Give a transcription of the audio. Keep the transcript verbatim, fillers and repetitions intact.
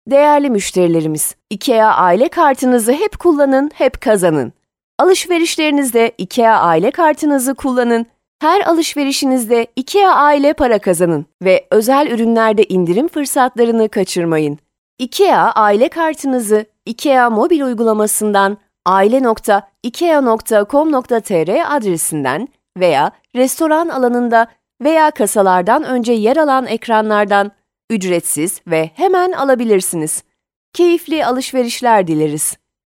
Değerli müşterilerimiz, IKEA aile kartınızı hep kullanın, hep kazanın. Alışverişlerinizde IKEA aile kartınızı kullanın, her alışverişinizde IKEA aile para kazanın ve özel ürünlerde indirim fırsatlarını kaçırmayın. IKEA aile kartınızı IKEA mobil uygulamasından aile nokta ikea nokta com nokta tr adresinden veya restoran alanında veya kasalardan önce yer alan ekranlardan ücretsiz ve hemen alabilirsiniz. Keyifli alışverişler dileriz.